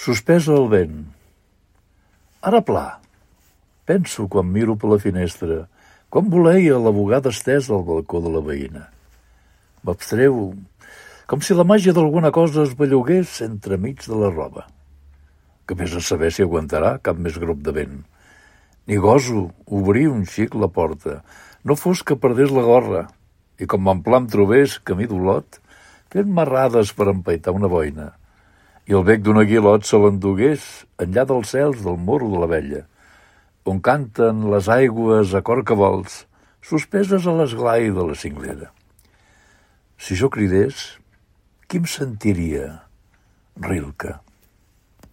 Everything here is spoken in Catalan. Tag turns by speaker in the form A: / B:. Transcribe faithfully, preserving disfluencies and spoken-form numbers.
A: Suspesa al vent. Ara pla. Penso quan miro per la finestra, quan voleia la bugada estesa al balcó de la veïna. M'abstreu, com si la màgia d'alguna cosa es bellugués entremig de la roba. Que vés a saber si aguantarà cap més grup de vent. Ni goso obrir un xic la porta, no fos que perdés la gorra, i com en pla em trobés, camí d'Olot, fent marrades per empaitar una boina, i el bec d'un aguilot se l'endugués enllà dels cels del Morro de l'Abella, on canten les aigües a corcavols, suspeses a l'esglai de la cinglera. Si jo cridés, qui em sentiria, Rilke?